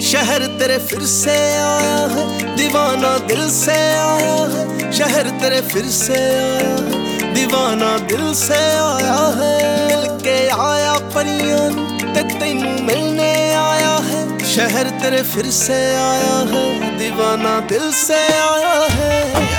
शहर तेरे फिर से आया है, दीवाना दिल से आया है। शहर तेरे फिर से आया है, दीवाना दिल से आया है। मिलके आया परियां ते तैनू मिलने आया है। शहर तेरे फिर से आया है, दीवाना दिल से आया है।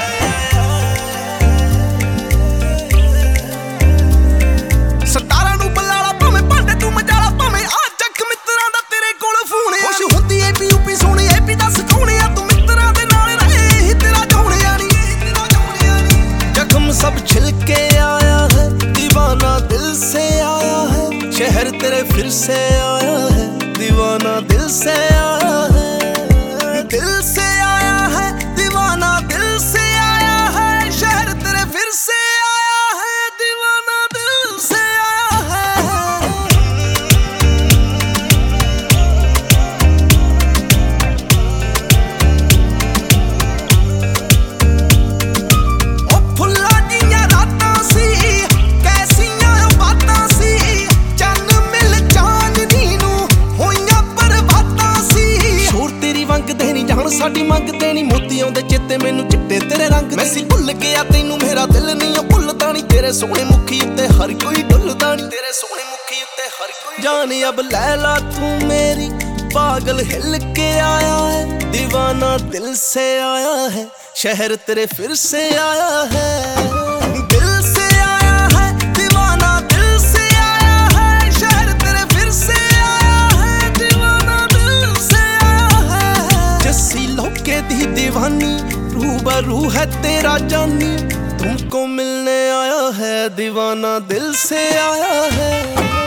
सब छिलके आया है, दीवाना दिल से आया है। शहर तेरे फिर से आया है, दीवाना दिल से आया है। दिल से आया है, दीवाना दिल से आया है। शहर तेरे फिर से आया है, दीवाना दिल से आया है। ओ फुल्ला साडी मंगते नी मोतियों दे चित्ते मैनू चिट्टे तेरे रंग मैं सी भुल गया तैनू मेरा दिल नहीं भुलदा नी। तेरे सोहणे मुखी उत्ते हर कोई डुलदा नी। तेरे सोहणे मुखी उत्ते हर कोई जान अब लैला तू मेरी पागल हिल के आया है। दीवाना दिल से आया है, शहर तेरे फिर से आया है। दीवानी रूबरू है तेरा जानी, तुमको मिलने आया है। दीवाना दिल से आया है।